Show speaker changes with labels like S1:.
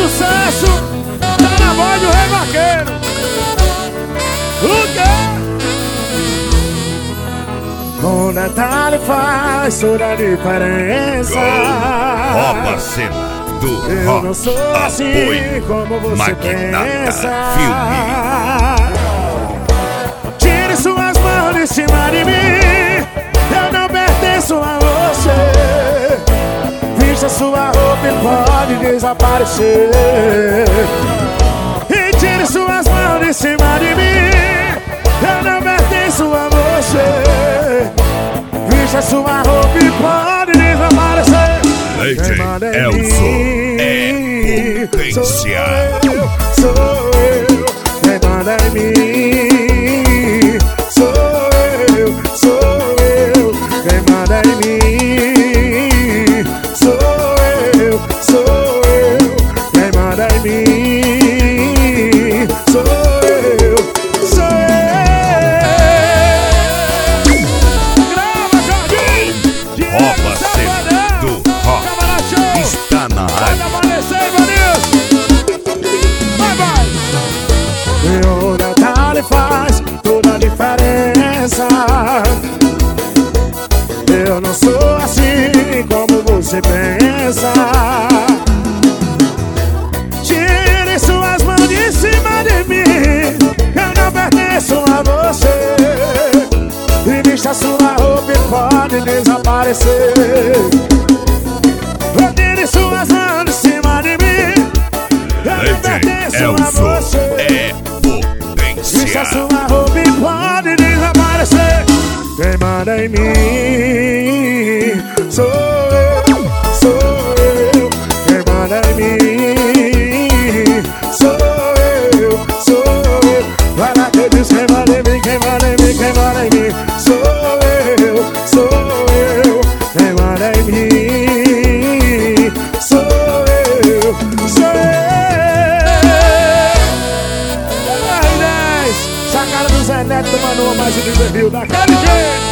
S1: sucesso tá na voz do Rei Vaqueiro. O quê? Um detalhe faz toda a diferença.
S2: Rouba a cena do
S1: Eu
S2: rock.
S1: não sou assim
S2: Apoio
S1: como você
S2: Magnata
S1: pensa.
S2: Filme.
S1: Tire suas mãos de cima de mim. Eu não pertenço a você. Vista sua roupa e pode desaparecer. E tire suas mãos de cima de mim. Eu não pertenço a você. Vista sua roupa e pode desaparecer.
S2: Leite Elso é potência.
S1: Sou eu, quem manda em mim. Sou eu, quem manda em mim. Sou eu, quem manda em mim. Sou eu. Grava, Jorginho!
S2: Rouba a cena do rock. Está na
S1: Pode
S2: área.
S1: aparecer, Ivanilson! Vai! Meu detalhe faz toda a diferença. Eu não sou assim como você pensa. Tire suas mãos de cima de mim. Eu não pertenço a você. E vista sua roupa e pode desaparecer. Tire suas mãos de cima de mim. Eu não
S2: Leite
S1: pertenço a
S2: Elso
S1: você.
S2: é
S1: Vista
S2: potência.
S1: sua roupa e pode desaparecer. Quem manda em mim sou eu. Quem manda em mim sou eu. Vai lá que diz quem manda em mim, quem manda em mim, quem manda em mim. Sou eu. Quem manda em mim sou eu. Sacada do Zé Neto tomando uma mais um desafio daquele jeito.